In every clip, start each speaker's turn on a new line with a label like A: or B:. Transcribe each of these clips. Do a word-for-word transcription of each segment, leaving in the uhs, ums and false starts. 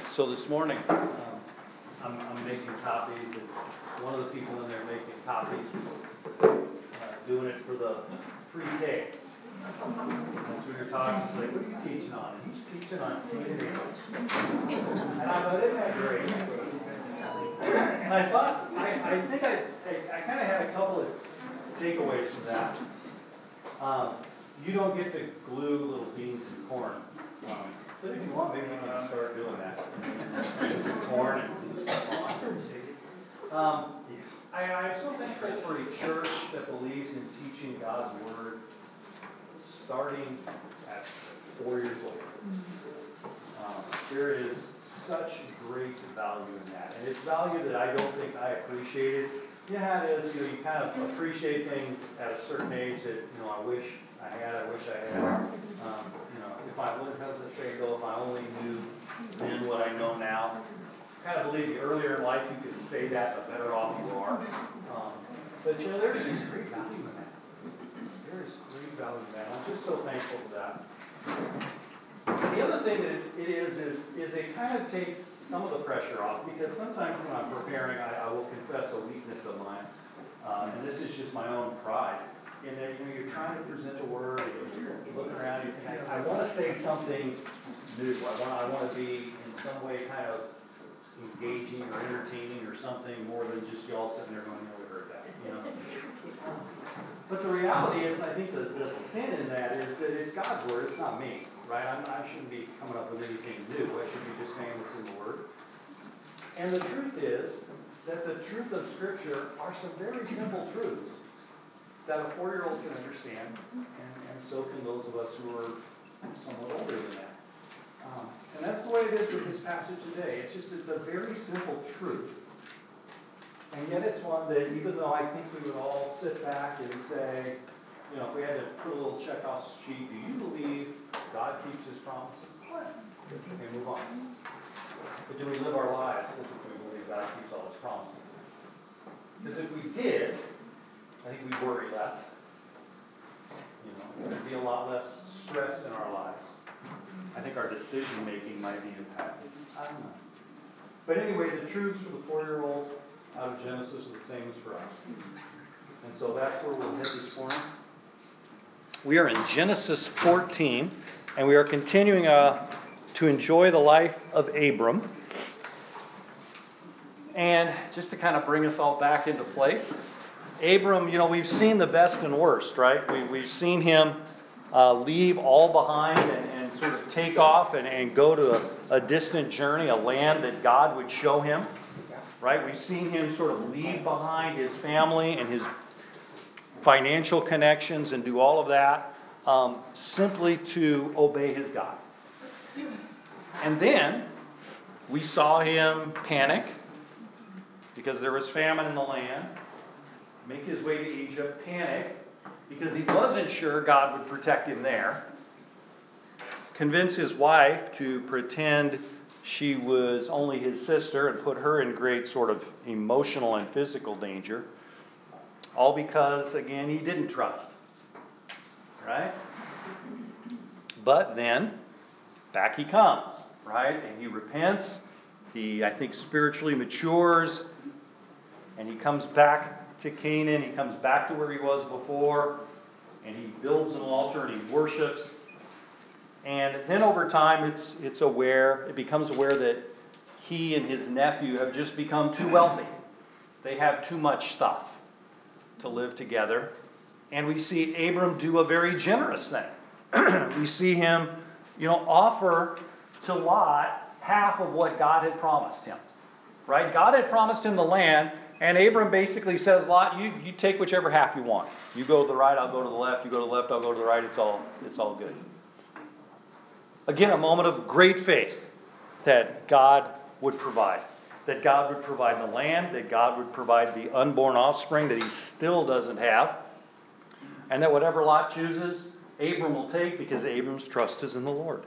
A: So this morning, um, I'm, I'm making copies, and one of the people in there making copies was uh, doing it for the pre-Ks. And so we were talking, he's like, what are you teaching on? And he's teaching on Cain and Abel. And I thought, isn't that great? And I thought, I, I think I, I, I kind of had a couple of takeaways from that. Um, you don't get to glue little beans and corn. Um, so if you want, maybe you can start doing that. Beans and corn and glue stuff on. Um, I, I'm so thankful for a church that believes in teaching God's Word starting at four years old. Um, there is such great value in that. And it's value that I don't think I appreciated. Yeah, it is. You know, you kind of appreciate things at a certain age that, you know, I wish I had, I wish I had. Um, you know, if I, what does it say, though, if I only knew then what I know now. I kind of believe the earlier in life you could say that, the better off you are. Um, but, you know, there's just great value in that. There is great value in that. I'm just so thankful for that. The other thing that it is, is, is it kind of takes some of the pressure off, because sometimes when I'm preparing, I, I will confess a weakness of mine, uh, and this is just my own pride, in that, you know, you're trying to present a word, and you look around, you think, I, I want to say something new, I want, I want to be in some way kind of engaging or entertaining or something more than just y'all sitting there going, no, we heard that, you know. But the reality is, I think the, the sin in that is that it's God's Word, it's not me, right? I'm, I shouldn't be coming up with anything new. I should be just saying what's in the Word. And the truth is that the truth of Scripture are some very simple truths that a four-year-old can understand, and, and so can those of us who are somewhat older than that. Um, and that's the way it is with this passage today. It's just, it's a very simple truth. And yet it's one that, even though I think we would all sit back and say, you know, if we had to put a little check off sheet, do you believe God keeps His promises? What? Okay, move on. But do we live our lives as if we believe God keeps all His promises? Because if we did, I think we'd worry less. You know, there'd be a lot less stress in our lives. I think our decision making might be impacted. I don't know. But anyway, the truths for the four-year-olds out of Genesis are the same as for us. And so that's where we'll head this morning. We are in Genesis fourteen, and we are continuing uh, to enjoy the life of Abram. And just to kind of bring us all back into place, Abram, you know, we've seen the best and worst, right? We, we've seen him uh, leave all behind and, and sort of take off and, and go to a, a distant journey, a land that God would show him. Right? We've seen him sort of leave behind his family and his financial connections and do all of that um, simply to obey his God. And then we saw him panic because there was famine in the land, make his way to Egypt, panic because he wasn't sure God would protect him there, convince his wife to pretend she was only his sister and put her in great sort of emotional and physical danger. All because, again, he didn't trust. Right? But then, back he comes. Right? And he repents. He, I think, spiritually matures. And he comes back to Canaan. He comes back to where he was before. And he builds an altar and he worships. And then over time, it's it's aware, it becomes aware that he and his nephew have just become too wealthy. They have too much stuff to live together. And we see Abram do a very generous thing. We see him, you know, offer to Lot half of what God had promised him. Right? God had promised him the land, and Abram basically says, Lot, you, you take whichever half you want. You go to the right, I'll go to the left. You go to the left, I'll go to the right. It's all it's all good. Again, a moment of great faith that God would provide. That God would provide the land, that God would provide the unborn offspring that he still doesn't have. And that whatever Lot chooses, Abram will take because Abram's trust is in the Lord.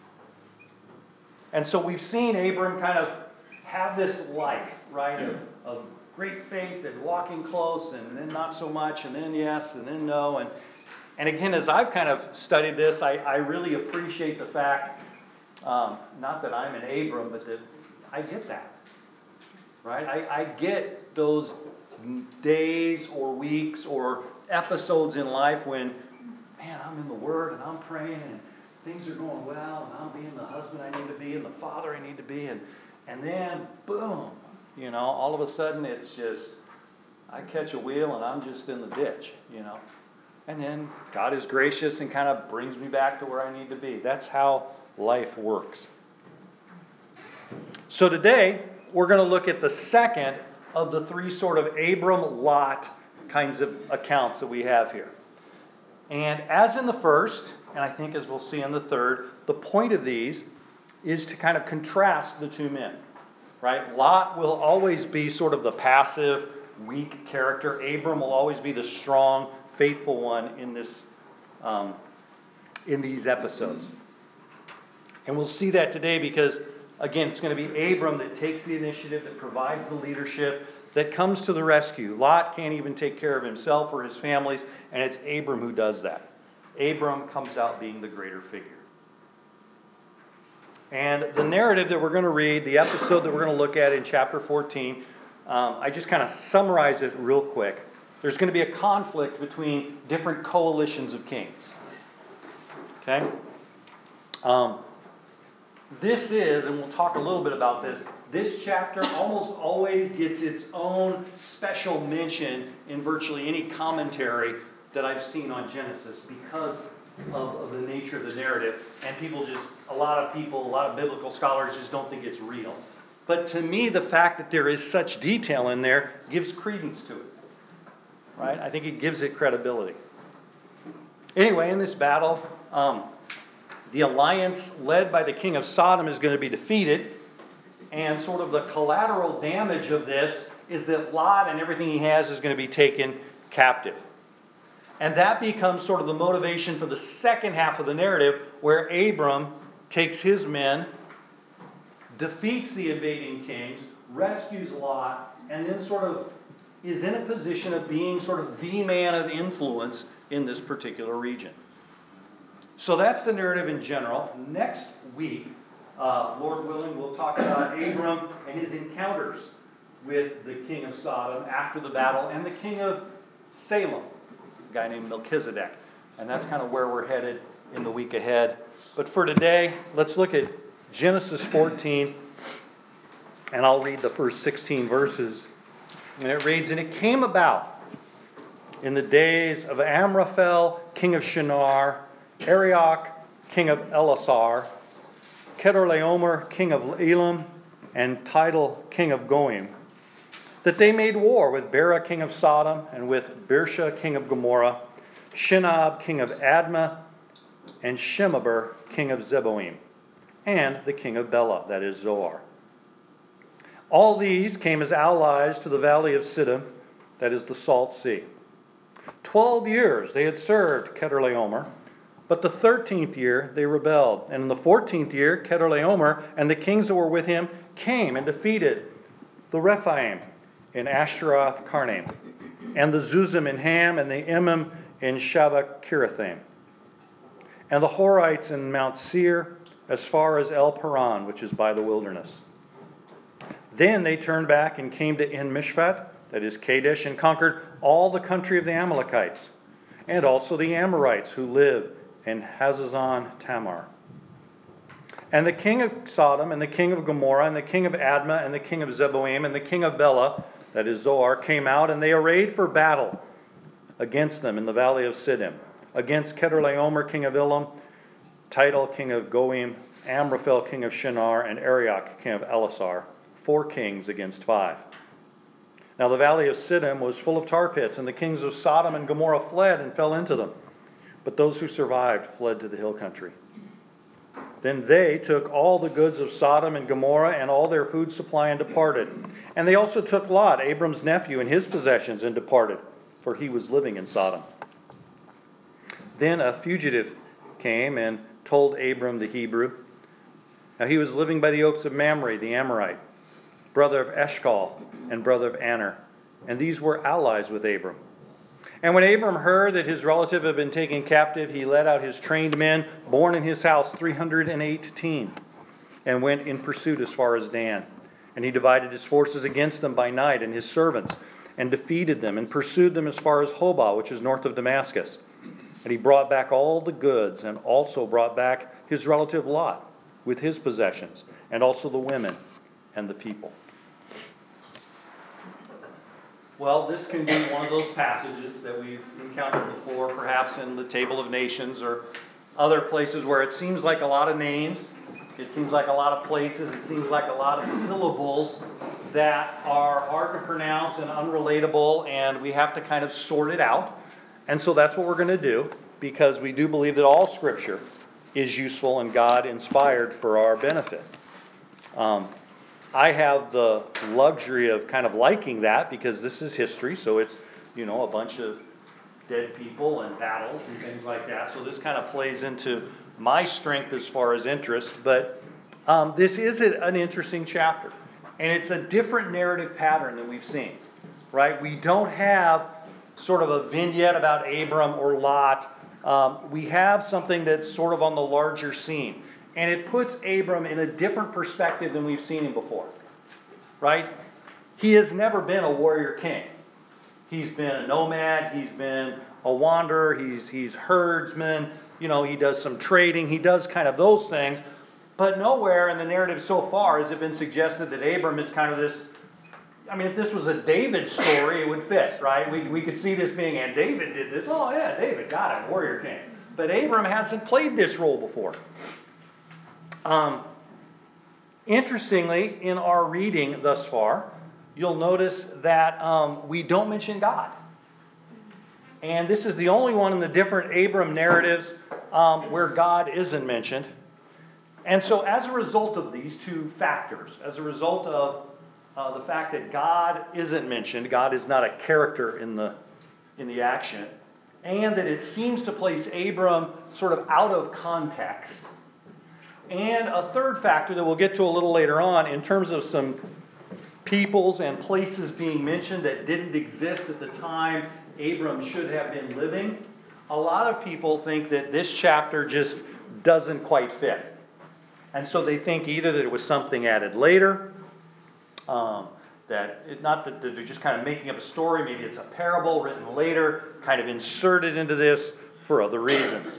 A: And so we've seen Abram kind of have this life, right, of, of great faith and walking close and then not so much and then yes and then no. And And again, as I've kind of studied this, I, I really appreciate the fact
B: Um, not that I'm an Abram, but that I get that. Right? I, I get those days or weeks or episodes in life when, man, I'm in the Word and I'm praying and things are going well and I'm being the husband I need to be and the father I need to be. And, and then, boom, you know, all of a sudden it's just, I catch a wheel and I'm just in the ditch, you know. And then God is gracious and kind of brings me back to where I need to be. That's how life works. So today, we're going to look at the second of the three sort of Abram-Lot kinds of accounts that we have here. And as in the first, and I think as we'll see in the third, the point of these is to kind of contrast the two men. Right? Lot will always be sort of the passive, weak character. Abram will always be the strong, faithful one in this, um, in these episodes. And we'll see that today because, again, it's going to be Abram that takes the initiative, that provides the leadership, that comes to the rescue. Lot can't even take care of himself or his families, and it's Abram who does that. Abram comes out being the greater figure. And the narrative that we're going to read, the episode that we're going to look at in chapter fourteen, um, I just kind of summarize it real quick. There's going to be a conflict between different coalitions of kings. Okay? Um, this is, and we'll talk a little bit about this, this chapter almost always gets its own special mention in virtually any commentary that I've seen on Genesis because of, of the nature of the narrative. And people just, a lot of people, a lot of biblical scholars just don't think it's real. But to me, the fact that there is such detail in there gives credence to it. Right? I think it gives it credibility. Anyway, in this battle, um, the alliance led by the king of Sodom is going to be defeated. And sort of the collateral damage of this is that Lot and everything he has is going to be taken captive. And that becomes sort of the motivation for the second half of the narrative, where Abram takes his men, defeats the invading kings, rescues Lot, and then sort of is in a position of being sort of the man of influence in this particular region. So that's the narrative in general. Next week, uh, Lord willing, we'll talk about Abram and his encounters with the king of Sodom after the battle and the king of Salem, a guy named Melchizedek. And that's kind of where we're headed in the week ahead. But for today, let's look at Genesis fourteen, and I'll read the first sixteen verses. And it reads, "And it came about in the days of Amraphel, king of Shinar, Arioch, king of Elasar, Kedorlaomer, king of Elam, and Tidal, king of Goim, that they made war with Bera, king of Sodom, and with Birsha, king of Gomorrah, Shinab, king of Admah, and Shemeber, king of Zeboim, and the king of Bela, that is Zoar. All these came as allies to the valley of Siddim, that is the Salt Sea. Twelve years they had served Kedorlaomer, but the thirteenth year they rebelled. And in the fourteenth year, Kedorlaomer and the kings that were with him came and defeated the Rephaim in Ashtaroth Karnaim, and the Zuzim in Ham, and the Emim in Shabbat Kirithaim, and the Horites in Mount Seir, as far as El Paran, which is by the wilderness. Then they turned back and came to En Mishpat, that is Kadesh, and conquered all the country of the Amalekites, and also the Amorites who live in Hazazon Tamar. And the king of Sodom, and the king of Gomorrah, and the king of Admah, and the king of Zeboim, and the king of Bela, that is Zoar, came out, and they arrayed for battle against them in the valley of Siddim, against Kedorlaomer, king of Elam, Tidal, king of Goim, Amraphel, king of Shinar, and Arioch, king of Elasar, four kings against five. Now the valley of Siddim was full of tar pits, and the kings of Sodom and Gomorrah fled and fell into them. But those who survived fled to the hill country. Then they took all the goods of Sodom and Gomorrah and all their food supply and departed. And they also took Lot, Abram's nephew, and his possessions and departed, for he was living in Sodom. Then a fugitive came and told Abram the Hebrew. Now he was living by the oaks of Mamre, the Amorite, brother of Eshcol and brother of Aner. And these were allies with Abram. And when Abram heard that his relative had been taken captive, he led out his trained men, born in his house, three hundred eighteen. and went in pursuit as far as Dan. And he divided his forces against them by night and his servants, and defeated them, and pursued them as far as Hobah, which is north of Damascus. And he brought back all the goods, and also brought back his relative Lot with his possessions, and also the women and the people. Well, this can be one of those passages that we've encountered before, perhaps in the Table of Nations or other places where it seems like a lot of names, it seems like a lot of places, it seems like a lot of syllables that are hard to pronounce and unrelatable, and we have to kind of sort it out. And so that's what we're going to do, because we do believe that all Scripture is useful and God inspired for our benefit. Um, I have the luxury of kind of liking that because this is history, so it's, you know, a bunch of dead people and battles and things like that. So this kind of plays into my strength as far as interest. But um, this is an interesting chapter, and it's a different narrative pattern than we've seen, right? We don't have sort of a vignette about Abram or Lot. Um, we have something that's sort of on the larger scene. And it puts Abram in a different perspective than we've seen him before. Right? He has never been a warrior king. He's been a nomad. He's been a wanderer. He's, he's herdsman. You know, he does some trading. He does kind of those things. But nowhere in the narrative so far has it been suggested that Abram is kind of this... I mean, if this was a David story, it would fit, right? We, we could see this being, and David did this. Oh, yeah, David, got it, warrior king. But Abram hasn't played this role before. Um, interestingly, in our reading thus far, you'll notice that um, we don't mention God. And this is the only one in the different Abram narratives um, where God isn't mentioned. And so as a result of these two factors, as a result of uh, the fact that God isn't mentioned, God is not a character in the, in the action, and that it seems to place Abram sort of out of context, and a third factor that we'll get to a little later on in terms of some peoples and places being mentioned that didn't exist at the time Abram should have been living. A lot of people think that this chapter just doesn't quite fit. And so they think either that it was something added later, um, that it, not that they're just kind of making up a story, maybe it's a parable written later, kind of inserted into this for other reasons.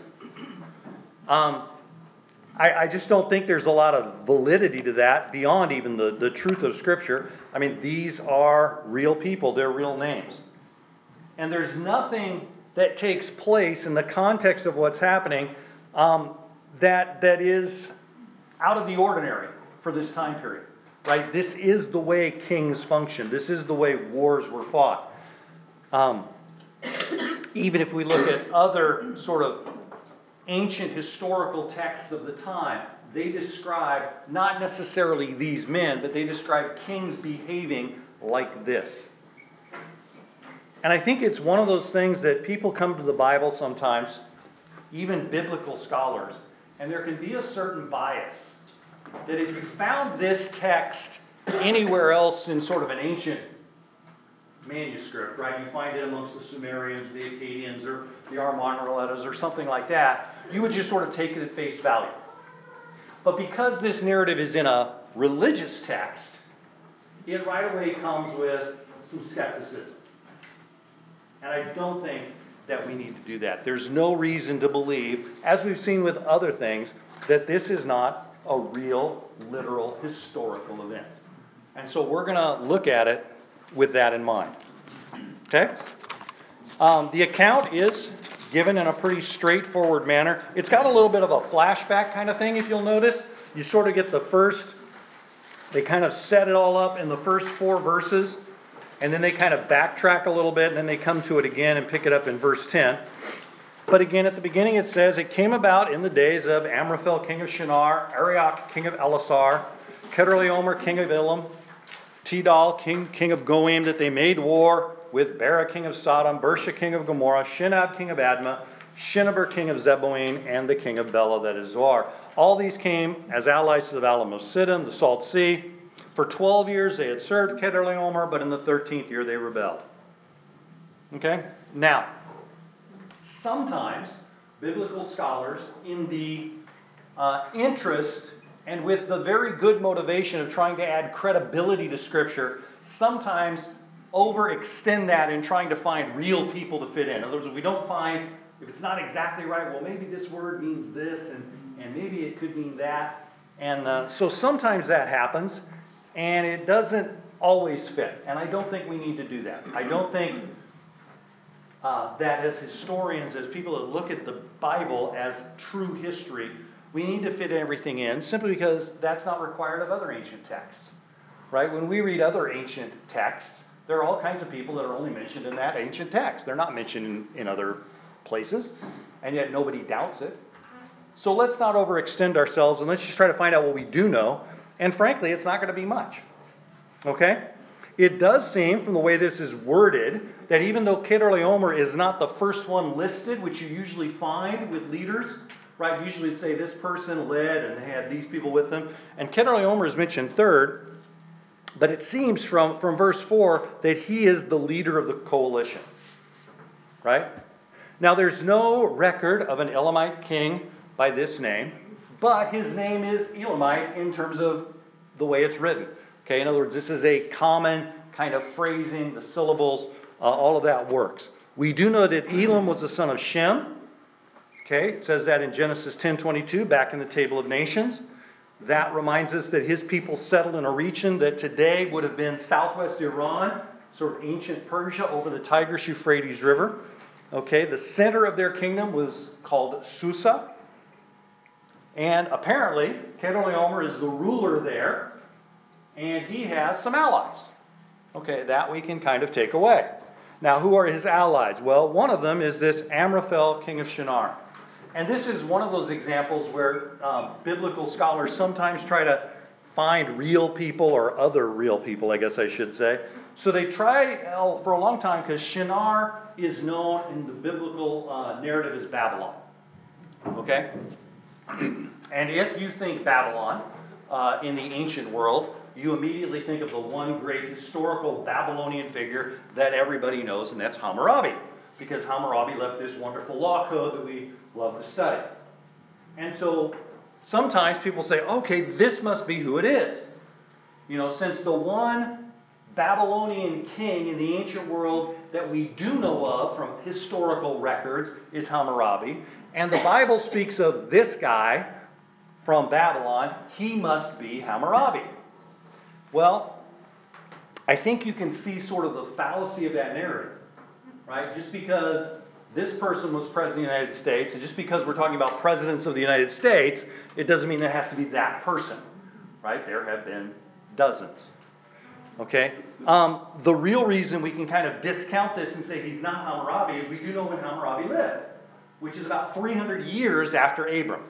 B: Um, I, I just don't think there's a lot of validity to that beyond even the, the truth of Scripture. I mean, these are real people. They're real names. And there's nothing that takes place in the context of what's happening um, that that is out of the ordinary for this time period. Right? This is the way kings function. This is the way wars were fought. Um, even if we look at other sort of ancient historical texts of the time, they describe not necessarily these men, but they describe kings behaving like this. And I think it's one of those things that people come to the Bible sometimes, even biblical scholars, and there can be a certain bias that if you found this text anywhere else in sort of an ancient manuscript, right? You find it amongst the Sumerians, the Akkadians, or the Armorians, or something like that. You would just sort of take it at face value. But because this narrative is in a religious text, it right away comes with some skepticism. And I don't think that we need to do that. There's no reason to believe, as we've seen with other things, that this is not a real, literal, historical event. And so we're going to look at it with that in mind. Okay? Um, the account is given in a pretty straightforward manner. It's got a little bit of a flashback kind of thing, if you'll notice. You sort of get the first, they kind of set it all up in the first four verses, and then they kind of backtrack a little bit, and then they come to it again and pick it up in verse ten. But again, at the beginning it says, it came about in the days of Amraphel, king of Shinar, Arioch, king of Elasar, Kedorlaomer, king of Elam, Tidal, king, king of Goim, that they made war with Bera, king of Sodom, Bersha, king of Gomorrah, Shinab, king of Admah, Shinaber, king of Zeboim, and the king of Bela, that is Zoar. All these came as allies to the Valley of Siddim, the Salt Sea. For twelve years they had served Kedorlaomer, but in the thirteenth year they rebelled. Okay? Now, sometimes biblical scholars, in the uh, interest and with the very good motivation of trying to add credibility to Scripture, sometimes overextend that in trying to find real people to fit in. In other words, if we don't find, if it's not exactly right, well, maybe this word means this, and, and maybe it could mean that. And uh, so sometimes that happens, and it doesn't always fit. And I don't think we need to do that. I don't think uh, that as historians, as people that look at the Bible as true history, we need to fit everything in simply because that's not required of other ancient texts. Right? When we read other ancient texts, there are all kinds of people that are only mentioned in that ancient text. They're not mentioned in, in other places, and yet nobody doubts it. So let's not overextend ourselves, and let's just try to find out what we do know. And frankly, it's not going to be much. Okay? It does seem, from the way this is worded, that even though Kedorlaomer is not the first one listed, which you usually find with leaders, right? Usually it'd say this person led and they had these people with them. And Kedorlaomer is mentioned third, but it seems from, from verse four that he is the leader of the coalition. Right? Now there's no record of an Elamite king by this name, but his name is Elamite in terms of the way it's written. Okay, in other words, this is a common kind of phrasing, the syllables, uh, all of that works. We do know that Elam was the son of Shem. Okay, it says that in Genesis ten twenty-two, back in the Table of Nations. That reminds us that his people settled in a region that today would have been southwest Iran, sort of ancient Persia, over the Tigris-Euphrates River. Okay, the center of their kingdom was called Susa. And apparently, Kedorlaomer is the ruler there, and he has some allies. Okay, that we can kind of take away. Now, who are his allies? Well, one of them is this Amraphel, king of Shinar. And this is one of those examples where um, biblical scholars sometimes try to find real people, or other real people, I guess I should say. So they try uh, for a long time, because Shinar is known in the biblical uh, narrative as Babylon. Okay? And if you think Babylon uh, in the ancient world, you immediately think of the one great historical Babylonian figure that everybody knows, and that's Hammurabi. Because Hammurabi left this wonderful law code that we love to study. And so sometimes people say, okay, this must be who it is. You know, since the one Babylonian king in the ancient world that we do know of from historical records is Hammurabi, and the Bible speaks of this guy from Babylon, he must be Hammurabi. Well, I think you can see sort of the fallacy of that narrative, right? Just because this person was president of the United States, and just because we're talking about presidents of the United States, it doesn't mean that it has to be that person, right? There have been dozens. Okay? Um, the real reason we can kind of discount this and say he's not Hammurabi is we do know when Hammurabi lived, which is about three hundred years after Abram.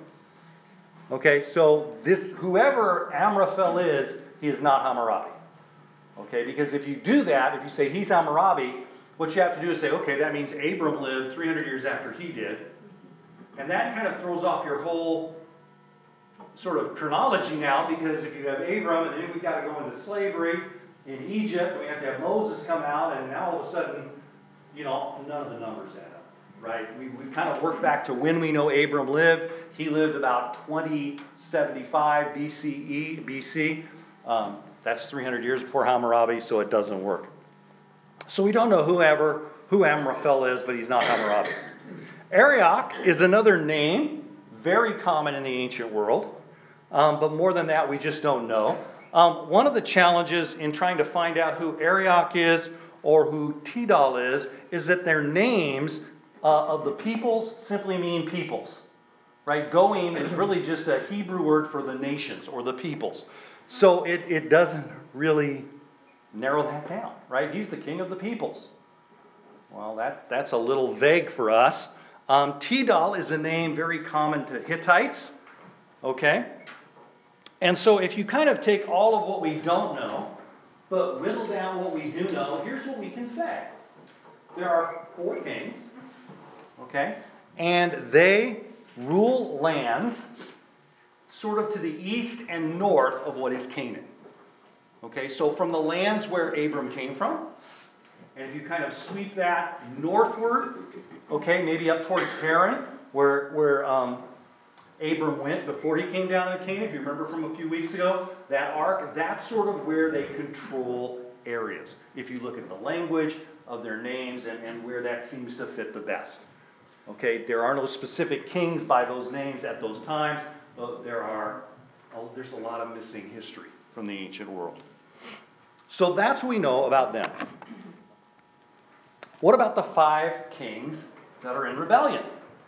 B: Okay, so this, whoever Amraphel is, he is not Hammurabi. Okay, because if you do that, if you say he's Hammurabi, what you have to do is say, okay, that means Abram lived three hundred years after he did. And that kind of throws off your whole sort of chronology now, because if you have Abram, and then we've got to go into slavery in Egypt, and we have to have Moses come out, and now all of a sudden, you know, none of the numbers add up, right? We, we kind of work back to when we know Abram lived. He lived about twenty seventy-five B C E, B C. Um, that's three hundred years before Hammurabi, so it doesn't work. So we don't know whoever, who Amraphel is, but he's not Hammurabi. Arioch is another name, very common in the ancient world. Um, but more than that, we just don't know. Um, one of the challenges in trying to find out who Arioch is or who Tidal is, is that their names uh, of the peoples simply mean peoples. Right? Goim is really just a Hebrew word for the nations or the peoples. So it, it doesn't really narrow that down, right? He's the king of the peoples. Well, that, that's a little vague for us. Um, Tidal is a name very common to Hittites. Okay? And so if you kind of take all of what we don't know, but whittle down what we do know, here's what we can say. There are four kings. Okay? And they rule lands sort of to the east and north of what is Canaan. Okay, so from the lands where Abram came from, and if you kind of sweep that northward, okay, maybe up towards Haran, where, where um, Abram went before he came down to Canaan. If you remember from a few weeks ago, that ark, that's sort of where they control areas. If you look at the language of their names and, and where that seems to fit the best. Okay, there are no specific kings by those names at those times, but there are, oh, there's a lot of missing history from the ancient world. So that's what we know about them. What about the five kings that are in rebellion?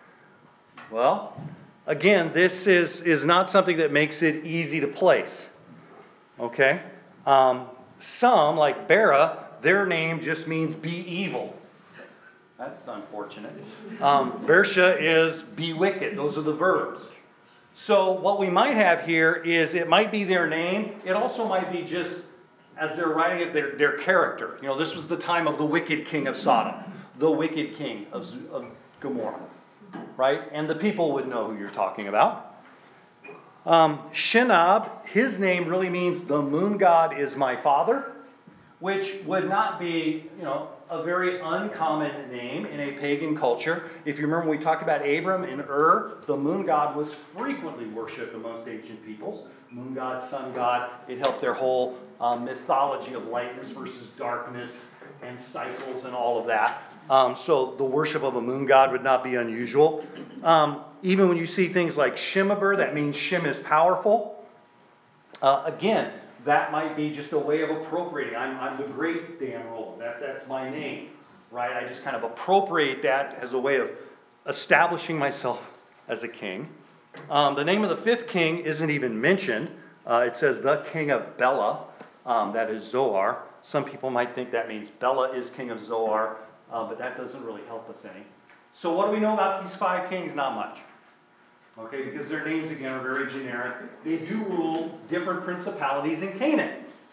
B: Well, again, this is, is not something that makes it easy to place. Okay? Um, some, like Bera, their name just means be evil. That's unfortunate. Um, Bersha is be wicked. Those are the verbs. So what we might have here is it might be their name. It also might be just, as they're writing it, their, their character. You know, this was the time of the wicked king of Sodom, the wicked king of, of Gomorrah. Right? And the people would know who you're talking about. Um, Shinab, his name really means the moon god is my father, which would not be, you know, a very uncommon name in a pagan culture. If you remember when we talked about Abram and Ur, the moon god was frequently worshipped amongst ancient peoples. Moon god, sun god, it helped their whole um, mythology of lightness versus darkness and cycles and all of that. Um, so the worship of a moon god would not be unusual. Um, even when you see things like Shimabur, that means Shim is powerful. Uh, again, that might be just a way of appropriating. I'm, I'm the great Dan Rowland. That, that's my name, right? I just kind of appropriate that as a way of establishing myself as a king. Um, the name of the fifth king isn't even mentioned. Uh, it says the king of Bela. Um, that is Zoar. Some people might think that means Bela is king of Zoar, uh, but that doesn't really help us any. So what do we know about these five kings? Not much. Okay, because their names, again, are very generic. They do rule different principalities in Canaan.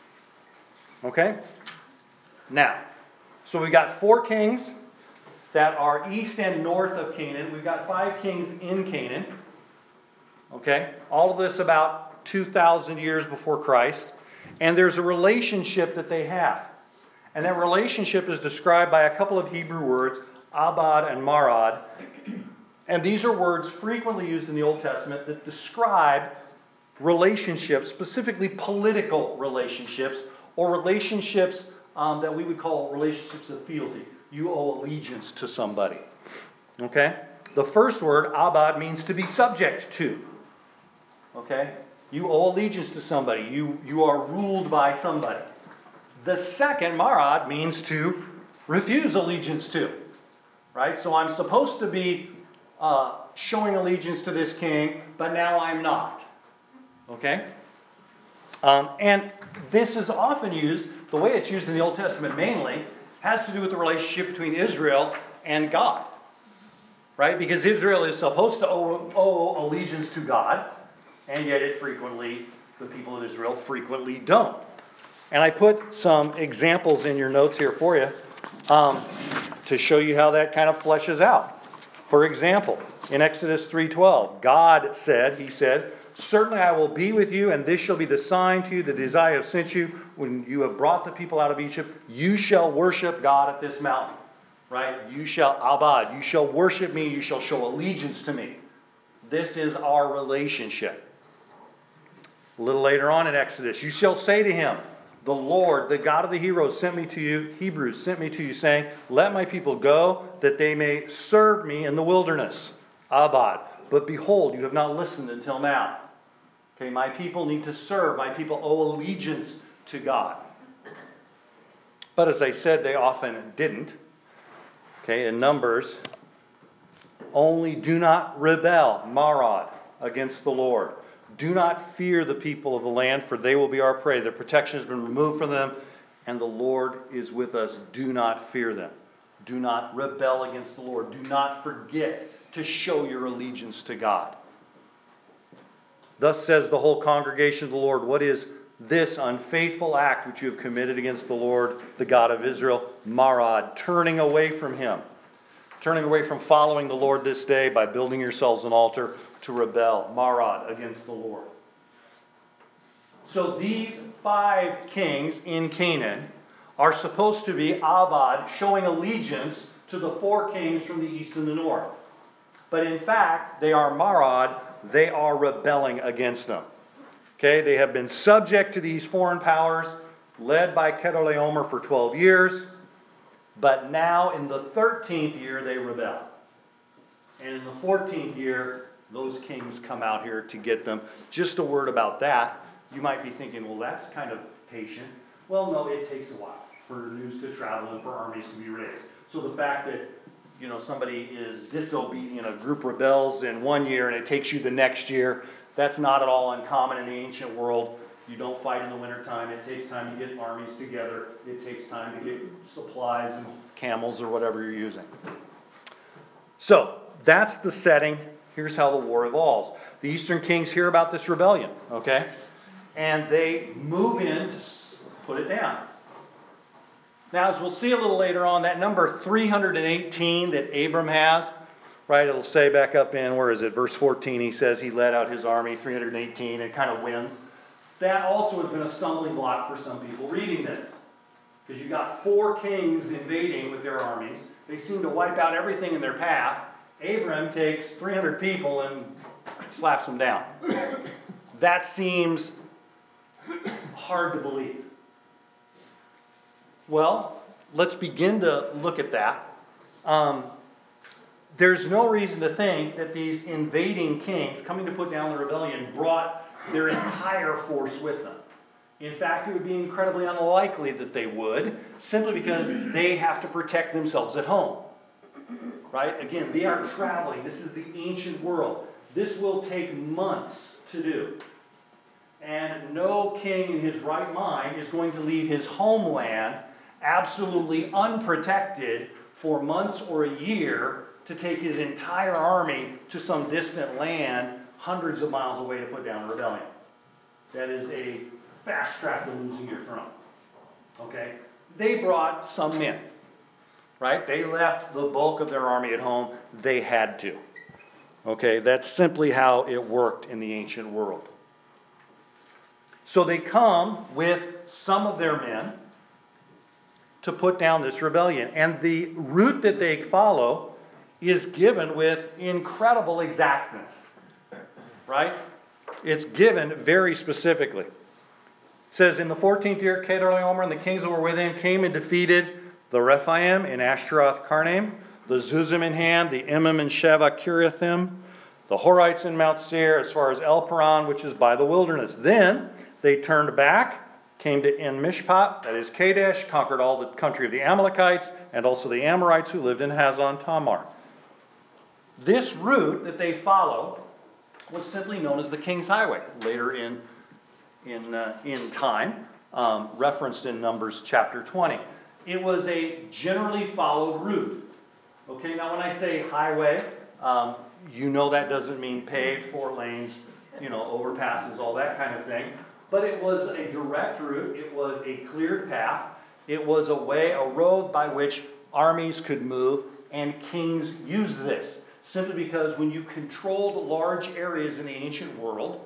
B: Okay? Now, so we've got four kings that are east and north of Canaan. We've got five kings in Canaan. Okay? All of this about two thousand years before Christ. And there's a relationship that they have. And that relationship is described by a couple of Hebrew words, Abad and Marad. And these are words frequently used in the Old Testament that describe relationships, specifically political relationships, or relationships um, that we would call relationships of fealty. You owe allegiance to somebody. Okay? The first word, abad, means to be subject to. Okay? You owe allegiance to somebody. You, you are ruled by somebody. The second, marad, means to refuse allegiance to. Right? So I'm supposed to be Uh, showing allegiance to this king, but now I'm not. Okay? Um, and this is often used, the way it's used in the Old Testament mainly, has to do with the relationship between Israel and God. Right? Because Israel is supposed to owe, owe allegiance to God, and yet it frequently, the people of Israel frequently don't. And I put some examples in your notes here for you um, to show you how that kind of fleshes out. For example, in Exodus three twelve, God said, he said, "Certainly I will be with you, and this shall be the sign to you that as I have sent you, when you have brought the people out of Egypt, you shall worship God at this mountain." Right? You shall abad, you shall worship me, you shall show allegiance to me. This is our relationship. A little later on in Exodus, "You shall say to him, the Lord, the God of the heroes, sent me to you, Hebrews sent me to you, saying, let my people go, that they may serve me in the wilderness." Abad. "But behold, you have not listened until now." Okay, my people need to serve. My people owe allegiance to God. But as I said, they often didn't. Okay, in Numbers, "Only do not rebel," marad, "against the Lord. Do not fear the people of the land, for they will be our prey. Their protection has been removed from them, and the Lord is with us. Do not fear them." Do not rebel against the Lord. Do not forget to show your allegiance to God. "Thus says the whole congregation of the Lord, what is this unfaithful act which you have committed against the Lord, the God of Israel? Marad, turning away from him." Turning away from following the Lord this day by building yourselves an altar to rebel. Marad, against the Lord. So these five kings in Canaan are supposed to be abad, showing allegiance to the four kings from the east and the north. But in fact, they are marad, they are rebelling against them. Okay, they have been subject to these foreign powers, led by Chedorlaomer for twelve years, but now in the thirteenth year they rebel. And in the fourteenth year, those kings come out here to get them. Just a word about that. You might be thinking, well, that's kind of patient. Well, no, it takes a while for news to travel and for armies to be raised. So the fact that, you know, somebody is disobedient, a group rebels in one year and it takes you the next year, that's not at all uncommon in the ancient world. You don't fight in the wintertime. It takes time to get armies together. It takes time to get supplies and camels or whatever you're using. So that's the setting. Here's how the war evolves. The Eastern kings hear about this rebellion, okay? And they move in to put it down. Now, as we'll see a little later on, that number three hundred eighteen that Abram has, right, it'll say back up in, where is it, verse fourteen, he says he led out his army, three hundred eighteen, and kind of wins. That also has been a stumbling block for some people reading this. Because you've got four kings invading with their armies. They seem to wipe out everything in their path. Abram takes three hundred people and slaps them down. That seems hard to believe. Well, let's begin to look at that. Um, there's no reason to think that these invading kings coming to put down the rebellion brought their entire force with them. In fact, it would be incredibly unlikely that they would, simply because they have to protect themselves at home. Right? Again, they are traveling. This is the ancient world. This will take months to do. And no king in his right mind is going to leave his homeland absolutely unprotected for months or a year to take his entire army to some distant land hundreds of miles away to put down a rebellion. That is a fast track to losing your throne. Okay? They brought some men. Right? They left the bulk of their army at home. They had to. Okay? That's simply how it worked in the ancient world. So they come with some of their men to put down this rebellion. And the route that they follow is given with incredible exactness. Right? It's given very specifically. It says, in the fourteenth year, Chedorlaomer and the kings that were with him came and defeated the Rephaim in Ashtaroth Karnaim, the Zuzim in Ham, the Emim in Sheva Kiriathim, the Horites in Mount Seir, as far as El Paran, which is by the wilderness. Then they turned back, came to En Mishpat, that is Kadesh, conquered all the country of the Amalekites, and also the Amorites who lived in Hazon Tamar. This route that they follow was simply known as the King's Highway, later in, in, uh, in time, um, referenced in Numbers chapter twenty. It was a generally followed route. Okay, now when I say highway, um, you know that doesn't mean paved, four lanes, you know, overpasses, all that kind of thing. But it was a direct route. It was a cleared path. It was a way, a road by which armies could move, and kings used this. Simply because when you controlled large areas in the ancient world,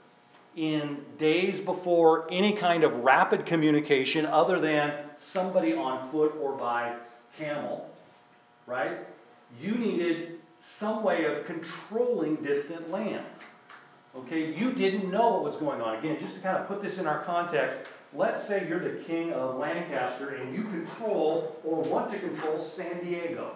B: in days before any kind of rapid communication other than somebody on foot or by camel, right? You needed some way of controlling distant lands. Okay, you didn't know what was going on. Again, just to kind of put this in our context, let's say you're the king of Lancaster and you control or want to control San Diego.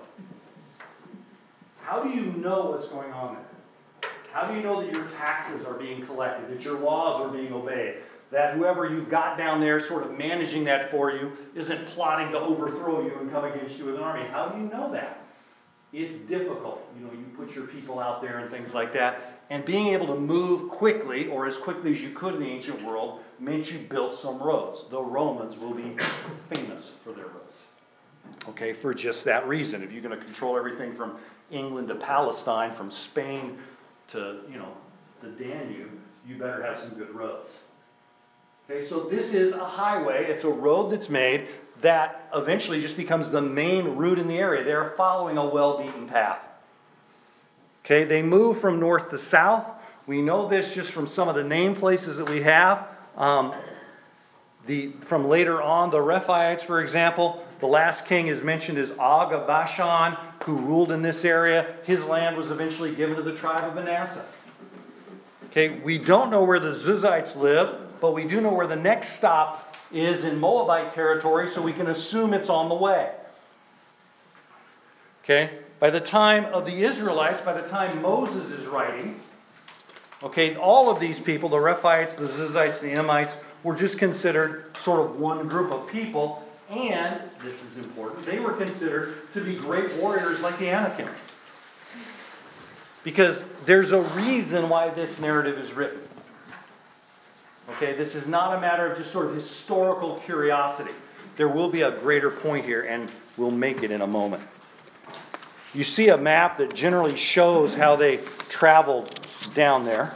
B: How do you know what's going on there? How do you know that your taxes are being collected, that your laws are being obeyed, that whoever you've got down there sort of managing that for you isn't plotting to overthrow you and come against you with an army? How do you know that? It's difficult. You know, you put your people out there and things like that. And being able to move quickly, or as quickly as you could in the ancient world, meant you built some roads. The Romans will be famous for their roads. Okay, for just that reason. If you're going to control everything from England to Palestine, from Spain to, you know, the Danube, you better have some good roads. Okay, so this is a highway. It's a road that's made that eventually just becomes the main route in the area. They're following a well-beaten path. Okay, they move from north to south. We know this just from some of the name places that we have. Um, the, from later on, the Rephaites, for example, the last king is mentioned as Og of Bashan, who ruled in this area. His land was eventually given to the tribe of Manasseh. Okay, we don't know where the Zuzites live, but we do know where the next stop is in Moabite territory, so we can assume it's on the way. Okay, by the time of the Israelites, by the time Moses is writing, okay, all of these people, the Rephaites, the Zuzites, the Emites, were just considered sort of one group of people. And, this is important, they were considered to be great warriors like the Anakim. Because there's a reason why this narrative is written. Okay, this is not a matter of just sort of historical curiosity. There will be a greater point here, and we'll make it in a moment. You see a map that generally shows how they traveled down there.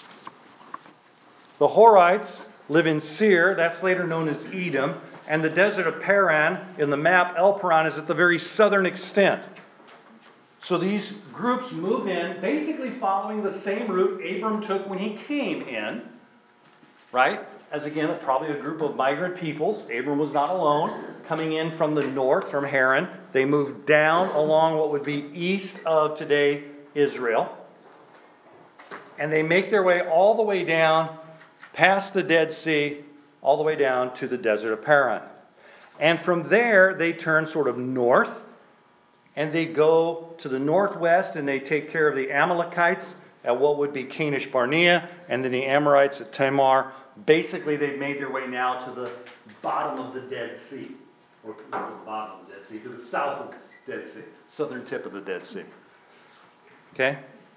B: The Horites live in Seir, that's later known as Edom, and the desert of Paran, in the map, El Paran is at the very southern extent. So these groups move in, basically following the same route Abram took when he came in, right? As again, probably a group of migrant peoples. Abram was not alone. Coming in from the north, from Haran, they moved down along what would be east of today Israel. And they make their way all the way down past the Dead Sea, all the way down to the desert of Paran. And from there, they turn sort of north, and they go to the northwest, and they take care of the Amalekites at what would be Kadesh Barnea, and then the Amorites at Tamar. Basically, they've made their way now to the bottom of the Dead Sea. Or not the bottom of the Dead Sea, to the south of the Dead Sea. Southern tip of the Dead Sea. Okay?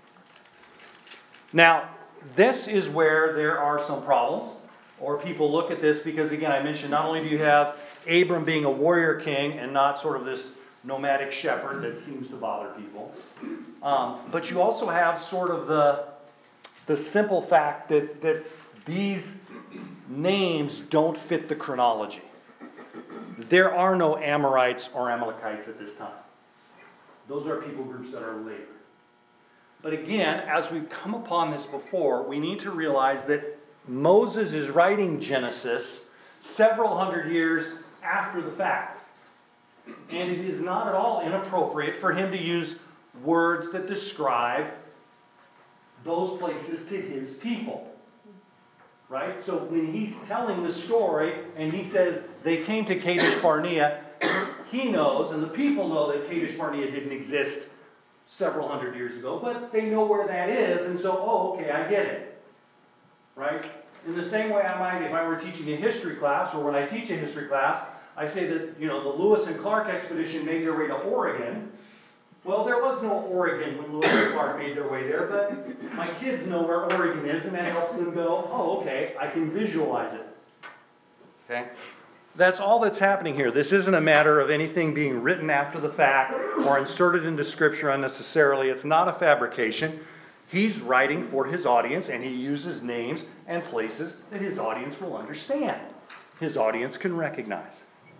B: Now, this is where there are some problems. Or people look at this because, again, I mentioned not only do you have Abram being a warrior king and not sort of this nomadic shepherd that seems to bother people, um, but you also have sort of the, the simple fact that, that these names don't fit the chronology. There are no Amorites or Amalekites at this time. Those are people groups that are later. But again, as we've come upon this before, we need to realize that Moses is writing Genesis several hundred years after the fact. And it is not at all inappropriate for him to use words that describe those places to his people. Right? So when he's telling the story and he says they came to Kadesh Barnea, he knows and the people know that Kadesh Barnea didn't exist several hundred years ago, but they know where that is, and so, oh, okay, I get it. Right? In the same way I might, if I were teaching a history class, or when I teach a history class, I say that, you know, the Lewis and Clark expedition made their way to Oregon. Well, there was no Oregon when Lewis and Clark made their way there, but my kids know where Oregon is, and that helps them go, oh, okay, I can visualize it. Okay? That's all that's happening here. This isn't a matter of anything being written after the fact or inserted into Scripture unnecessarily. It's not a fabrication. He's writing for his audience, and he uses names and places that his audience will understand. His audience can recognize.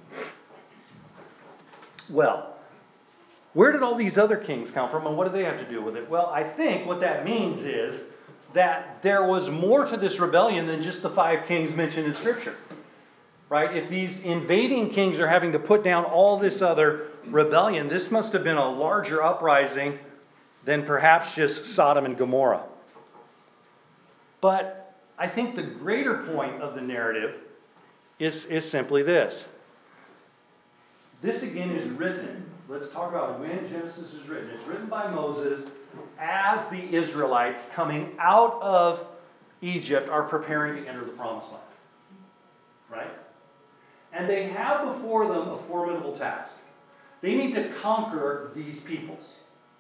B: Well, where did all these other kings come from, and what do they have to do with it? Well, I think what that means is that there was more to this rebellion than just the five kings mentioned in Scripture. Right? If these invading kings are having to put down all this other rebellion, this must have been a larger uprising than perhaps just Sodom and Gomorrah. But I think the greater point of the narrative is, is simply this. This again is written. Let's talk about when Genesis is written. It's written by Moses as the Israelites coming out of Egypt are preparing to enter the Promised Land. Right? And they have before them a formidable task. They need to conquer these peoples.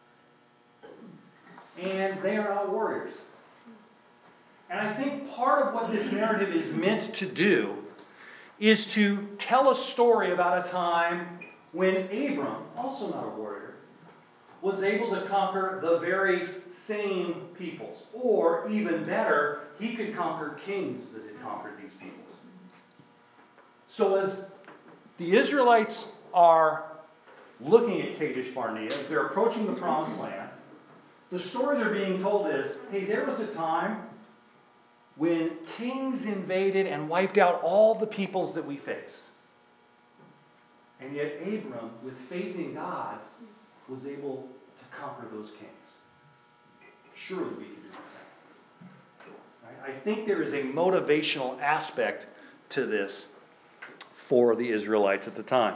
B: And they are not warriors. And I think part of what this narrative is meant to do is to tell a story about a time when Abram, also not a warrior, was able to conquer the very same peoples. Or, even better, he could conquer kings that had conquered these peoples. So as the Israelites are looking at Kadesh Barnea, as they're approaching the Promised Land, the story they're being told is, hey, there was a time when kings invaded and wiped out all the peoples that we faced. And yet Abram, with faith in God, was able to conquer those kings. Surely we can do the same. I think there is a motivational aspect to this for the Israelites at the time.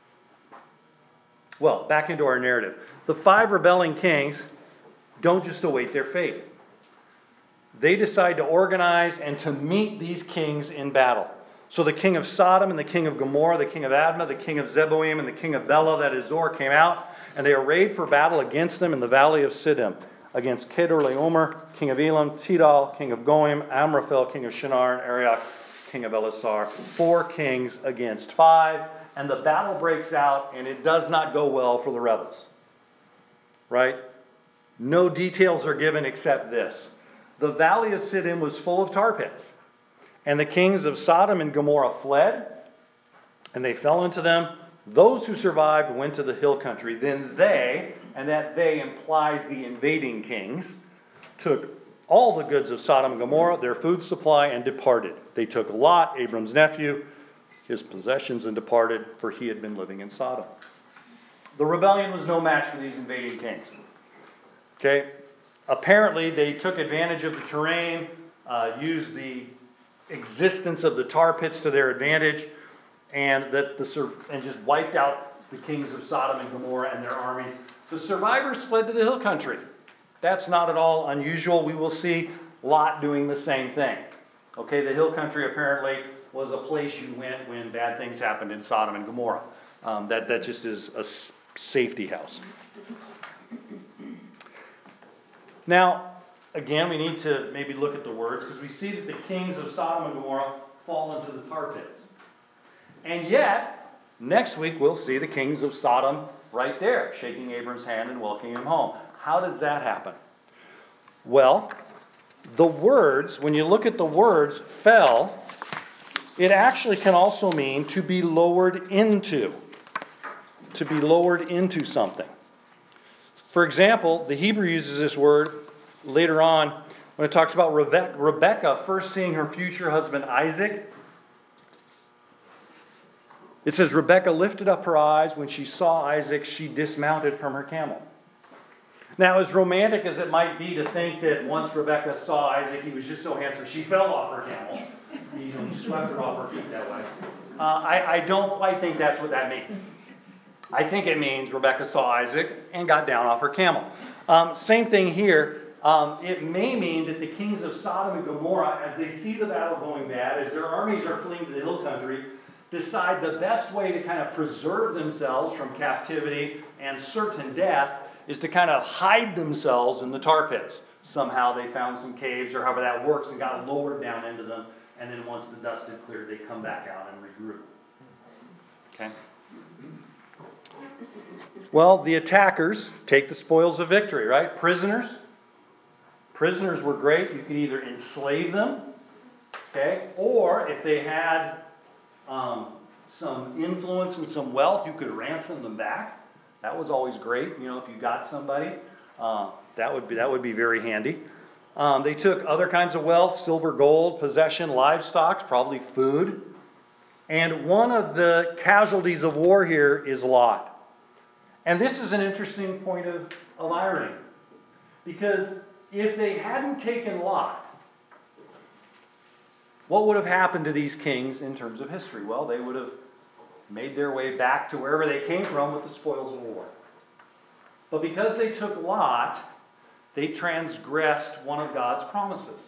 B: Well, back into our narrative. The five rebelling kings don't just await their fate. They decide to organize and to meet these kings in battle. So the king of Sodom and the king of Gomorrah, the king of Admah, the king of Zeboim, and the king of Bela, that is Zor, came out, and they arrayed for battle against them in the valley of Siddim, against Kedorlaomer, king of Elam, Tidal, king of Goim, Amraphel, king of Shinar, and Arioch, king of Elasar. Four kings against five, and the battle breaks out, and it does not go well for the rebels. Right? No details are given except this. The valley of Siddim was full of tar pits, and the kings of Sodom and Gomorrah fled, and they fell into them. Those who survived went to the hill country. Then they, and that they implies the invading kings, took all the goods of Sodom and Gomorrah, their food supply, and departed. They took Lot, Abram's nephew, his possessions, and departed, for he had been living in Sodom. The rebellion was no match for these invading kings. Okay? Apparently, they took advantage of the terrain, uh, used the existence of the tar pits to their advantage, and that the and just wiped out the kings of Sodom and Gomorrah and their armies. The survivors fled to the hill country. That's not at all unusual. We will see Lot doing the same thing. Okay, the hill country apparently was a place you went when bad things happened in Sodom and Gomorrah. Um, that, that just is a safety house. Now, again, we need to maybe look at the words, because we see that the kings of Sodom and Gomorrah fall into the tar pits. And yet, next week we'll see the kings of Sodom right there, shaking Abram's hand and welcoming him home. How does that happen? Well, the words, when you look at the words, fell, it actually can also mean to be lowered into. To be lowered into something. For example, the Hebrew uses this word later on when it talks about Rebe- Rebekah first seeing her future husband Isaac. It says, Rebekah lifted up her eyes. When she saw Isaac, she dismounted from her camel. Now, as romantic as it might be to think that once Rebekah saw Isaac, he was just so handsome, she fell off her camel. He swept her off her feet that way. Uh, I, I don't quite think that's what that means. I think it means Rebekah saw Isaac and got down off her camel. Um, same thing here. Um, it may mean that the kings of Sodom and Gomorrah, as they see the battle going bad, as their armies are fleeing to the hill country, decide the best way to kind of preserve themselves from captivity and certain death is to kind of hide themselves in the tar pits. Somehow they found some caves or however that works and got lowered down into them. And then once the dust had cleared, they come back out and regroup. Okay? Well, the attackers take the spoils of victory, right? Prisoners. Prisoners were great. You could either enslave them, okay, or if they had um, some influence and some wealth, you could ransom them back. That was always great. You know, if you got somebody, uh, that would be that would be very handy. Um, they took other kinds of wealth: silver, gold, possession, livestock, probably food. And one of the casualties of war here is Lot. And this is an interesting point of, of irony. Because if they hadn't taken Lot, what would have happened to these kings in terms of history? Well, they would have made their way back to wherever they came from with the spoils of war. But because they took Lot, they transgressed one of God's promises.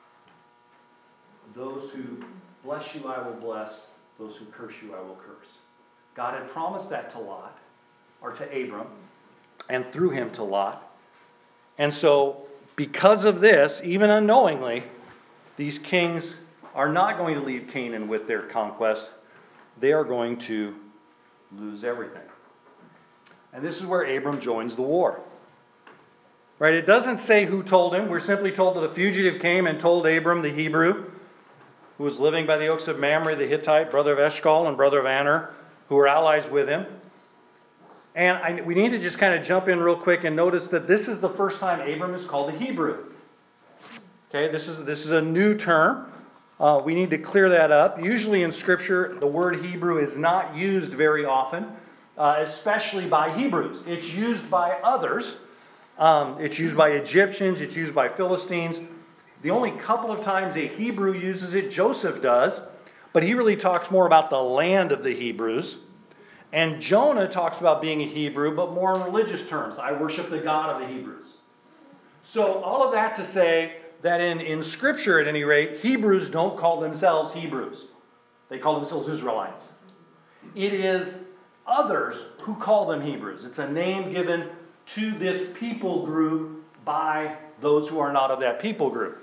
B: Those who bless you, I will bless. Those who curse you, I will curse. God had promised that to Lot, or to Abram, and through him to Lot. And so, because of this, even unknowingly, these kings are not going to leave Canaan with their conquest. They are going to lose everything. And this is where Abram joins the war. Right? It doesn't say who told him. We're simply told that a fugitive came and told Abram, the Hebrew, who was living by the oaks of Mamre, the Hittite, brother of Eshcol and brother of Aner, who were allies with him. And I, we need to just kind of jump in real quick and notice that this is the first time Abram is called a Hebrew. Okay, this is this is a new term. Uh, we need to clear that up. Usually in Scripture, the word Hebrew is not used very often, uh, especially by Hebrews. It's used by others. Um, it's used by Egyptians. It's used by Philistines. The only couple of times a Hebrew uses it, Joseph does, but he really talks more about the land of the Hebrews. And Jonah talks about being a Hebrew, but more in religious terms. I worship the God of the Hebrews. So all of that to say that in, in Scripture, at any rate, Hebrews don't call themselves Hebrews. They call themselves Israelites. It is others who call them Hebrews. It's a name given to this people group by those who are not of that people group.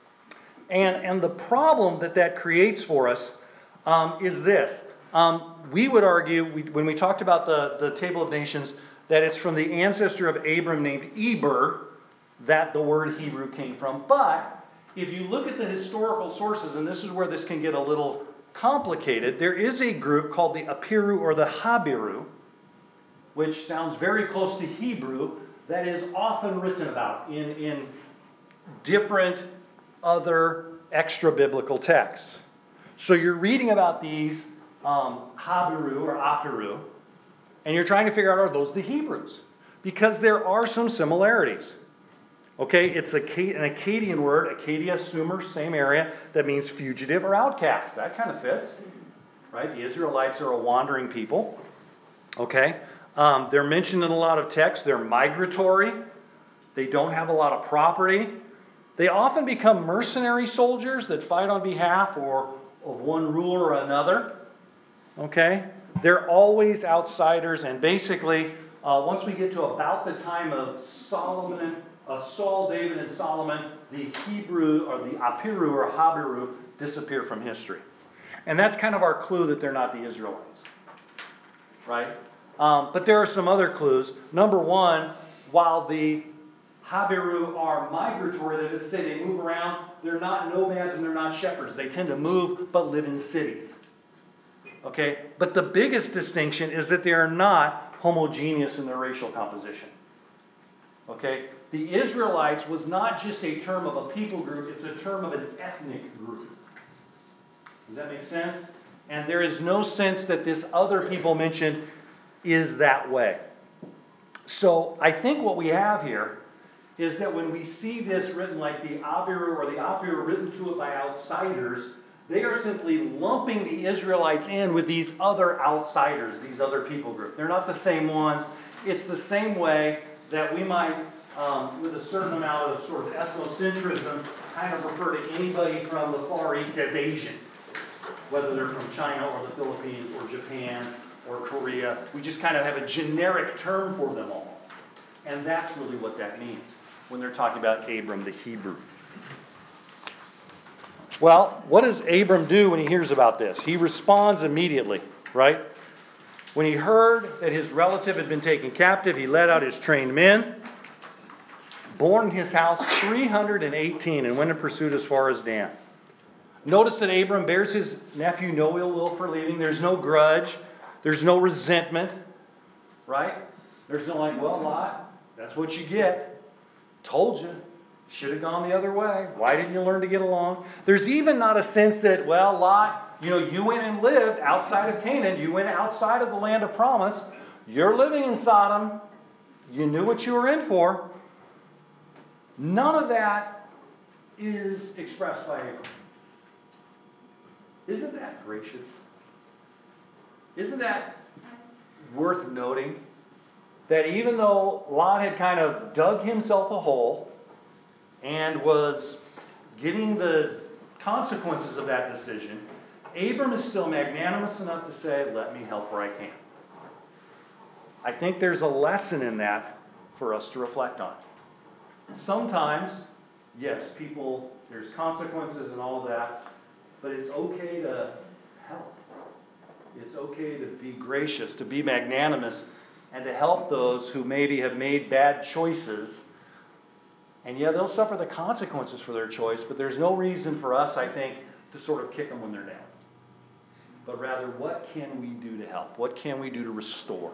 B: And, and the problem that that creates for us um, is this. Um, we would argue, we, when we talked about the, the Table of Nations, that it's from the ancestor of Abram named Eber that the word Hebrew came from. But if you look at the historical sources, and this is where this can get a little complicated, there is a group called the Apiru or the Habiru, which sounds very close to Hebrew, that is often written about in, in different other extra-biblical texts. So you're reading about these um, Habiru or Apiru, and you're trying to figure out, are those the Hebrews? Because there are some similarities. Okay, it's a, an Akkadian word, Acadia, Sumer, same area, that means fugitive or outcast. That kind of fits, right? The Israelites are a wandering people. Okay, um, they're mentioned in a lot of texts. They're migratory. They don't have a lot of property. They often become mercenary soldiers that fight on behalf or of one ruler or another. Okay, they're always outsiders, and basically, uh, once we get to about the time of Solomon, of Saul, David, and Solomon, the Hebrew or the Apiru or Habiru disappear from history. And that's kind of our clue that they're not the Israelites. Right? Um, but there are some other clues. Number one, while the Habiru are migratory, that is to say they move around, they're not nomads and they're not shepherds. They tend to move but live in cities. Okay? But the biggest distinction is that they are not homogeneous in their racial composition. Okay? The Israelites was not just a term of a people group, it's a term of an ethnic group. Does that make sense? And there is no sense that this other people mentioned is that way. So I think what we have here is that when we see this written like the Abiru or the Apiru written to it by outsiders, they are simply lumping the Israelites in with these other outsiders, these other people groups. They're not the same ones. It's the same way that we might, um, with a certain amount of sort of ethnocentrism, kind of refer to anybody from the Far East as Asian, whether they're from China or the Philippines or Japan or Korea. We just kind of have a generic term for them all. And that's really what that means when they're talking about Abram the Hebrew. Well, what does Abram do when he hears about this? He responds immediately, right? When he heard that his relative had been taken captive, he led out his trained men, borne in his house three hundred eighteen, and went in pursuit as far as Dan. Notice that Abram bears his nephew no ill will for leaving. There's no grudge. There's no resentment, right? There's no like, well, Lot, that's what you get. Told you. Should have gone the other way. Why didn't you learn to get along? There's even not a sense that, well, Lot, you know, you went and lived outside of Canaan. You went outside of the land of promise. You're living in Sodom. You knew what you were in for. None of that is expressed by Abram. Isn't that gracious? Isn't that worth noting? That even though Lot had kind of dug himself a hole and was getting the consequences of that decision, Abram is still magnanimous enough to say, let me help where I can. I think there's a lesson in that for us to reflect on. Sometimes, yes, people, there's consequences and all of that, but it's okay to help. It's okay to be gracious, to be magnanimous, and to help those who maybe have made bad choices. And yeah, they'll suffer the consequences for their choice, but there's no reason for us, I think, to sort of kick them when they're down. But rather, what can we do to help? What can we do to restore?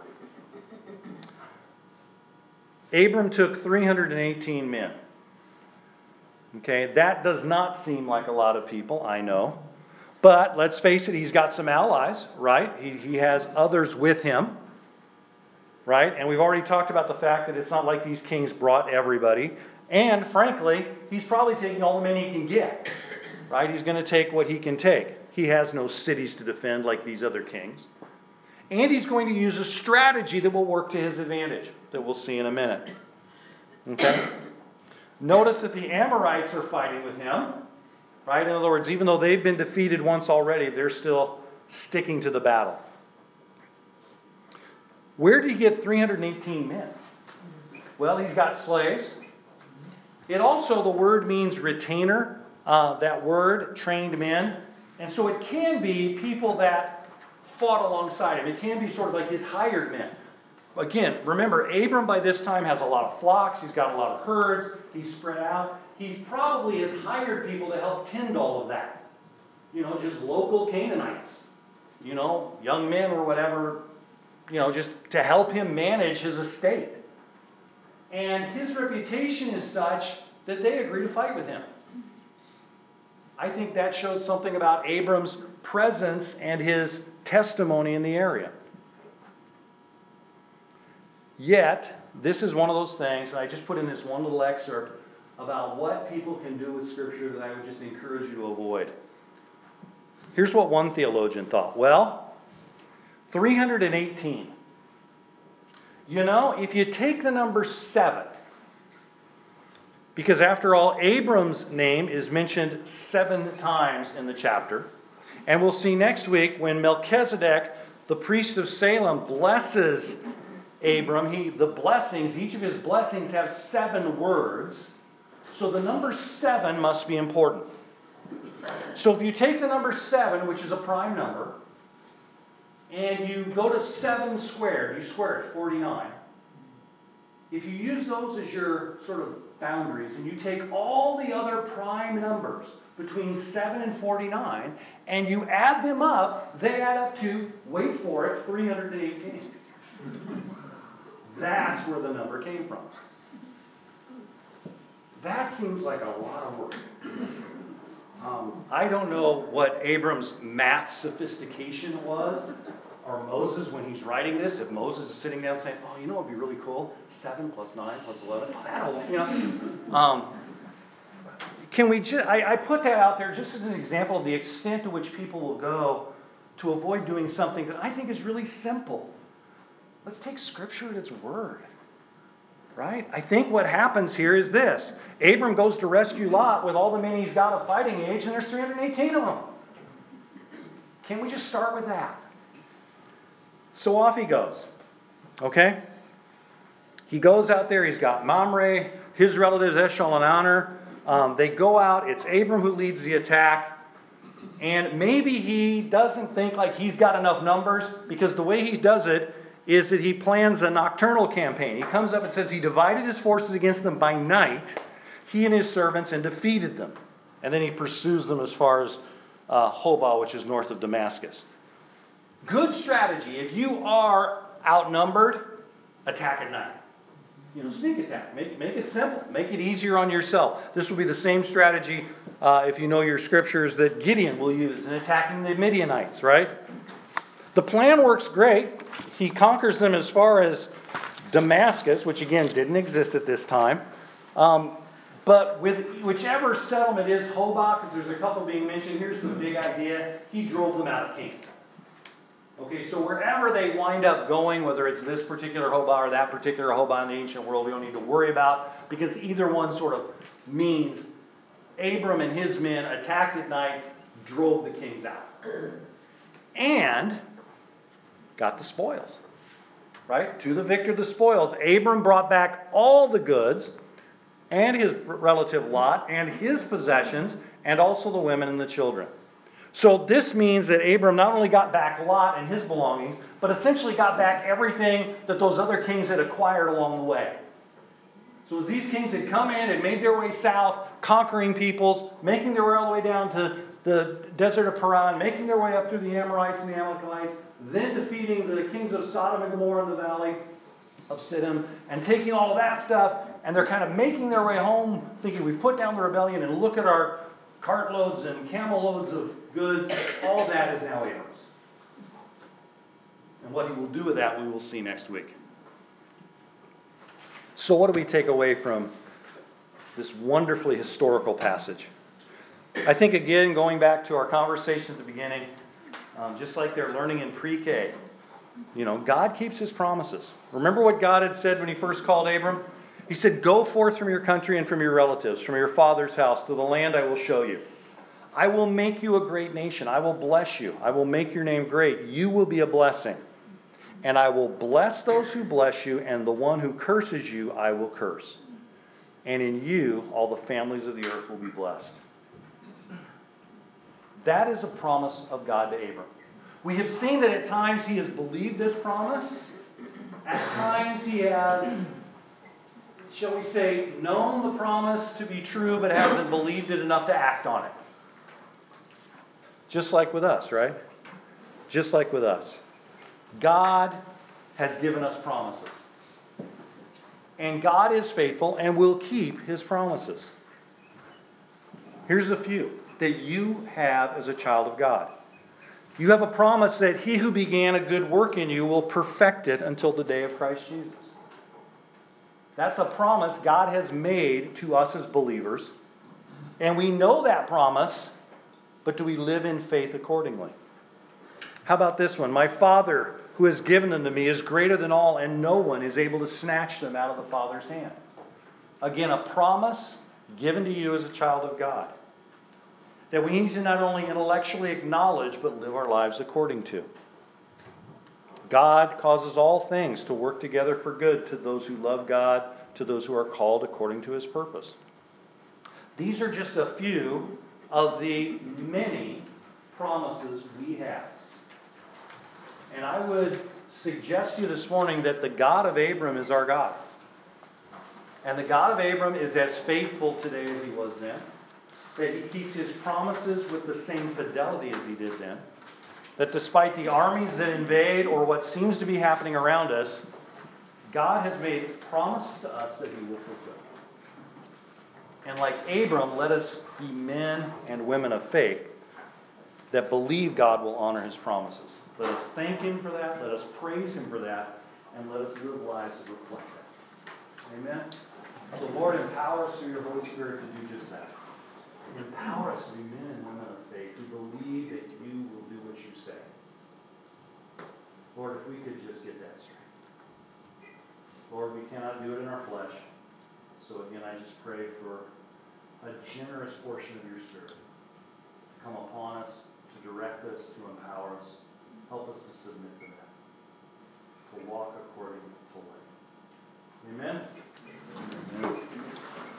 B: Abram took three hundred eighteen men. Okay, that does not seem like a lot of people, I know. But let's face it, he's got some allies, right? He, he has others with him, right? And we've already talked about the fact that it's not like these kings brought everybody. And frankly, he's probably taking all the men he can get. Right? He's going to take what he can take. He has no cities to defend like these other kings. And he's going to use a strategy that will work to his advantage, that we'll see in a minute. Okay? Notice that the Amorites are fighting with him. Right? In other words, even though they've been defeated once already, they're still sticking to the battle. Where did he get three hundred eighteen men? Well, he's got slaves. It also, the word means retainer. Uh, that word, trained men. And so it can be people that fought alongside him. It can be sort of like his hired men. Again, remember, Abram by this time has a lot of flocks. He's got a lot of herds. He's spread out. He probably has hired people to help tend all of that. You know, just local Canaanites. You know, young men or whatever. You know, just to help him manage his estate. And his reputation is such that they agree to fight with him. I think that shows something about Abram's presence and his testimony in the area. Yet, this is one of those things, and I just put in this one little excerpt about what people can do with Scripture that I would just encourage you to avoid. Here's what one theologian thought. Well, three hundred eighteen. You know, if you take the number seven, because after all, Abram's name is mentioned seven times in the chapter. And we'll see next week when Melchizedek, the priest of Salem, blesses Abram. He, the blessings, each of his blessings have seven words. So the number seven must be important. So if you take the number seven, which is a prime number, and you go to seven squared, you square it, forty-nine. If you use those as your sort of boundaries, and you take all the other prime numbers between seven and forty-nine, and you add them up, they add up to, wait for it, three hundred eighteen. That's where the number came from. That seems like a lot of work. Um, I don't know what Abram's math sophistication was, or Moses when he's writing this. If Moses is sitting down saying, oh, you know what would be really cool? seven plus nine plus eleven. Oh, that'll, you know. Um, can we just, I, I put that out there just as an example of the extent to which people will go to avoid doing something that I think is really simple. Let's take Scripture at its word. Right? I think what happens here is this. Abram goes to rescue Lot with all the men he's got of fighting age, and there's three hundred eighteen of them. Can we just start with that? So off he goes. Okay? He goes out there. He's got Mamre, his relatives, Eshcol and Aner. Um, they go out. It's Abram who leads the attack. And maybe he doesn't think like he's got enough numbers, because the way he does it is that he plans a nocturnal campaign. He comes up and says he divided his forces against them by night, he and his servants, and defeated them. And then he pursues them as far as uh, Hobah, which is north of Damascus. Good strategy. If you are outnumbered, attack at night. You know, sneak attack. Make, make it simple. Make it easier on yourself. This will be the same strategy, uh, if you know your scriptures, that Gideon will use in attacking the Midianites, right? The plan works great. He conquers them as far as Damascus, which again didn't exist at this time. Um, but with whichever settlement is Hobah, because there's a couple being mentioned, here's the big idea. He drove them out of Canaan. Okay, so wherever they wind up going, whether it's this particular Hobah or that particular Hobah in the ancient world, we don't need to worry about, because either one sort of means Abram and his men attacked at night, drove the kings out. And got the spoils. Right? To the victor the spoils. Abram brought back all the goods, and his relative Lot, and his possessions, and also the women and the children. So this means that Abram not only got back Lot and his belongings, but essentially got back everything that those other kings had acquired along the way. So as these kings had come in and made their way south, conquering peoples, making their way all the way down to the desert of Paran, making their way up through the Amorites and the Amalekites, then defeating the kings of Sodom and Gomorrah in the valley of Siddim, and taking all of that stuff, and they're kind of making their way home, thinking we've put down the rebellion, and look at our cartloads and camel loads of goods. All that is now Abram's. And what he will do with that, we will see next week. So what do we take away from this wonderfully historical passage. I think, again, going back to our conversation at the beginning, um, just like they're learning in pre-K, you know, God keeps his promises. Remember what God had said when he first called Abram? He said, "Go forth from your country and from your relatives, from your father's house, to the land I will show you. I will make you a great nation. I will bless you. I will make your name great. You will be a blessing. And I will bless those who bless you, and the one who curses you I will curse. And in you all the families of the earth will be blessed." That is a promise of God to Abram. We have seen that at times he has believed this promise. At times he has, shall we say, known the promise to be true, but hasn't believed it enough to act on it. Just like with us, right? Just like with us. God has given us promises. And God is faithful and will keep his promises. Here's a few that you have as a child of God. You have a promise that he who began a good work in you will perfect it until the day of Christ Jesus. That's a promise God has made to us as believers. And we know that promise, but do we live in faith accordingly? How about this one? "My Father who has given them to me is greater than all, and no one is able to snatch them out of the Father's hand." Again, a promise given to you as a child of God, that we need to not only intellectually acknowledge, but live our lives according to. God causes all things to work together for good to those who love God, to those who are called according to his purpose. These are just a few of the many promises we have. And I would suggest to you this morning that the God of Abram is our God. And the God of Abram is as faithful today as he was then. That he keeps his promises with the same fidelity as he did then. That despite the armies that invade or what seems to be happening around us, God has made promises to us that he will fulfill. And like Abram, let us be men and women of faith that believe God will honor his promises. Let us thank him for that. Let us praise him for that. And let us live lives that reflect that. Amen? So Lord, empower us through your Holy Spirit to do just that. Empower us to be men and women of faith who believe that you will do what you say. Lord, if we could just get that straight. Lord, we cannot do it in our flesh. So again, I just pray for a generous portion of your Spirit to come upon us, to direct us, to empower us. Help us to submit to that, to walk according to light. Amen? Amen.